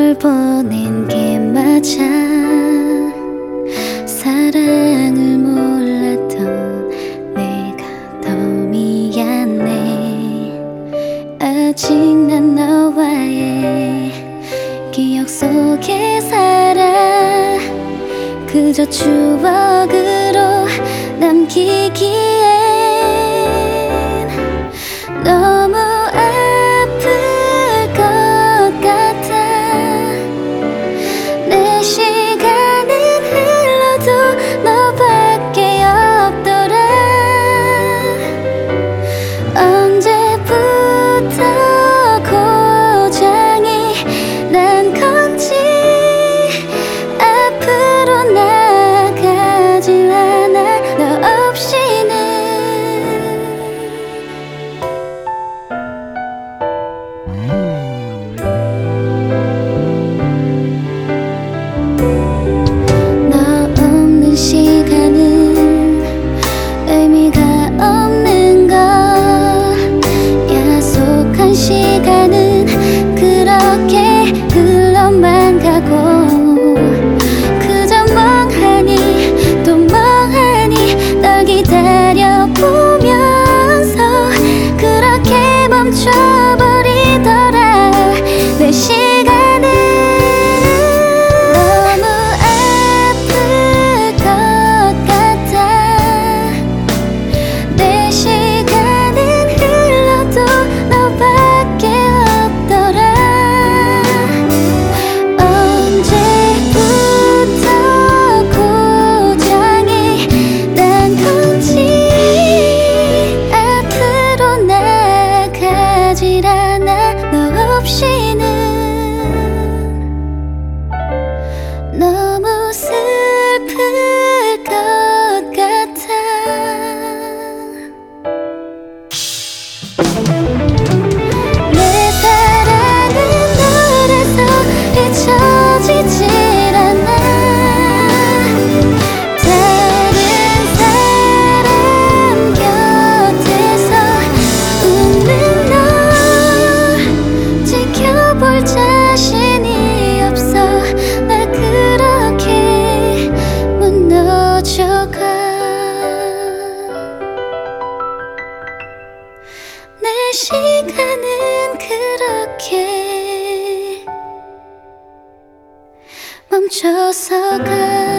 널 보낸 게 맞아. 사랑을 몰랐던 내가 더 미안해. 아직 난 너와의 기억 속에 살아. 그저 추억으로 남기기엔 너무 아플 것 같아. 내 시간은 흘러도 너밖에 없더라. 언제부터 고장이 난 건지 앞으로 나가질 않아. 너 없이는. 너 없는 시간은 의미가 없는 걸. 약속한 시간은 그렇게 흘러만 가고. 그저 멍하니 또 멍하니 널 기다려보면서 그렇게 멈춰버리더라. 내 시간은 너무 아플 것 같아. 내 시간은 흘러도 너밖에 없더라. 언제부터 고장이 난 건지 앞으로 나가질 않아. 너 없이는 너무 슬플 것 같아. 내 사랑은 너라서 잊혀지질 않아. 다른 사람 곁에서 웃는 널 지켜볼 자신이 없어. 날 그렇게 무너져가. 내 시간은 그렇게 멈춰서 가.